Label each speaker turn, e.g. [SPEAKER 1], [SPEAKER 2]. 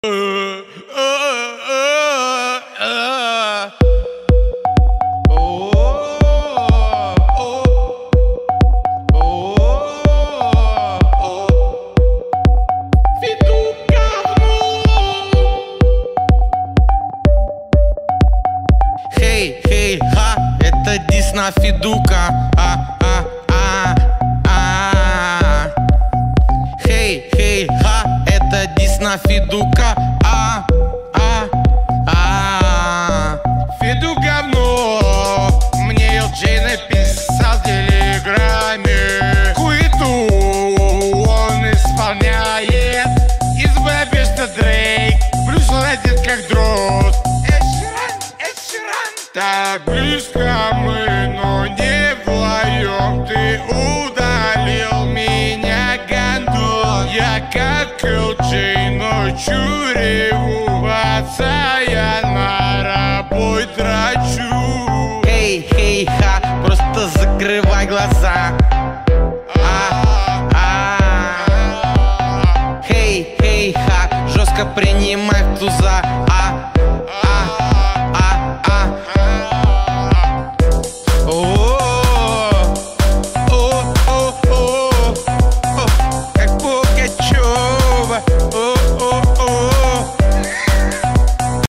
[SPEAKER 1] Хей-хей-ха, это дис на Федука. Хей-хей-ха, это дис на Федука. Федук говно, мне Элджей написал в телеграме. Хуету он исполняет, из Бэбишта Дрейк, плюс он одет как дрозд. Так близко мы, но не вдвоем. Ты удалил меня, гандон. Я как Элджей, ночью реву. Отца я на работе драчу. Хей-хей-ха, просто закрывай глаза. Хей-хей-ха, жестко принимай в туза.